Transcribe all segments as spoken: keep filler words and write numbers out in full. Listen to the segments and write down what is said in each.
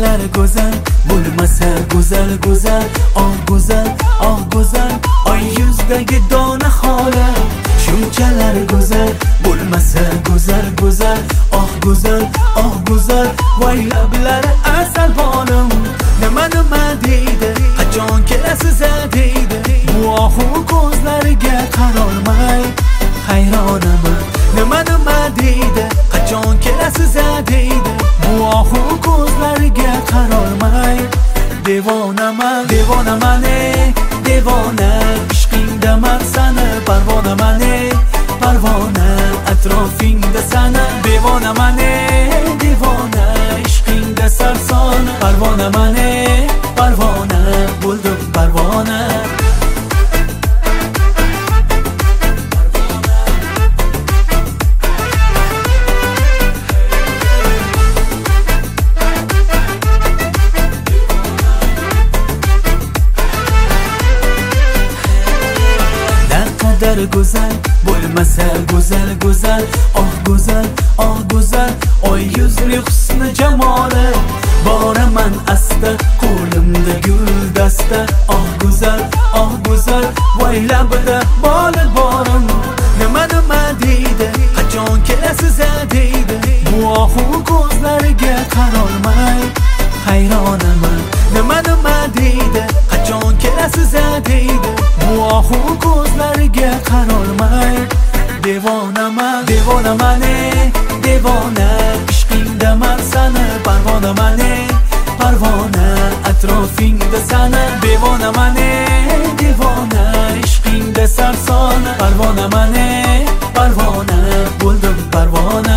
shunchalar go'zal bo'lmasa go'zal go'zal, oh go'zal, oh go'zal, oy yuzdagi dona xola. Shunchalar go'zal bo'lmasa go'zal go'zal, oh go'zal, oh go'zal, voy lablari asal bolam. Nima nima deydi, qachon kelasiz deydi, bu ohu ko'zlariga qarolmay hayronaman. Nima nima deydi, qachon kelasiz deydi, bu ohu ko'zlariga qarolmay devonaman, devonaman ey devona, ishqingdaman sani parvonaman ey parvona, atrofingda sana devonaman ey devona, ishqingda sarson parvonaman ey parvona, bo'ldim parvona. Go'zal bo'lmasa go'zal go'zal, oh go'zal, oh go'zal, oy yuzli husni jamoli. Boraman asta qo'limda guldasta, oh go'zal, oh go'zal, voy labida boli borim. Nima nima deydi, qachon kelasiz deydi, bu ohu ko'zlariga qarolmay hayronaman. Nima nima deydi, qachon kelasiz deydi, bu ohu ko'zlariga qarolmay devonaman, devonaman ey devona, ishqingdaman sani parvonaman ey parvona, atrofingda sana devonaman ey devona, ishqingda sarson parvonaman ey parvona, bo'ldim parvona.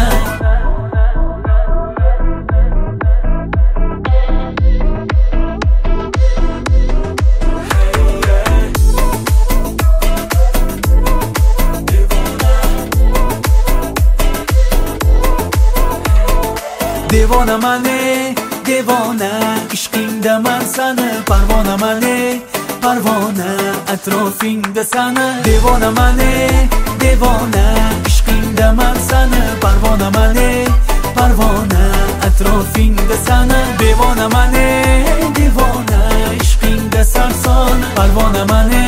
Devonaman ey devona, ishqingdaman sani parvonaman ey parvona, atrofingda sana devonaman ey devona, ishqingdaman sani parvonaman ey parvona, atrofingda sana devonaman ey devona, ishqingda sarson parvonaman ey